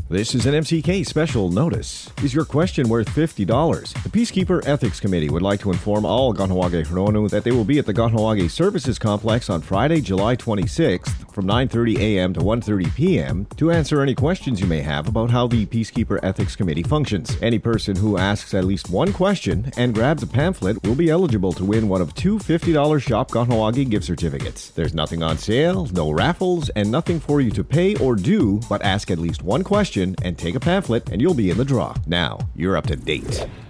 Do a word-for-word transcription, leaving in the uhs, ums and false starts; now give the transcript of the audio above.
This is an M C K special notice. Is your question worth fifty dollars? The Peacekeeper Ethics Committee would like to inform all Kahnawake Hrononu that they will be at the Kahnawake Services Complex on Friday, July twenty-sixth from nine thirty a.m. to one thirty p.m. to answer any questions you may have about how the Peacekeeper Ethics Committee functions. Any person who asks at least one question and grabs a pamphlet will be eligible to win one of two fifty dollars Shop Kahnawake gift certificates. There's nothing on sale, no raffles, and nothing for you to pay or do but ask at least one question and take a pamphlet and you'll be in the draw. Now, you're up to date.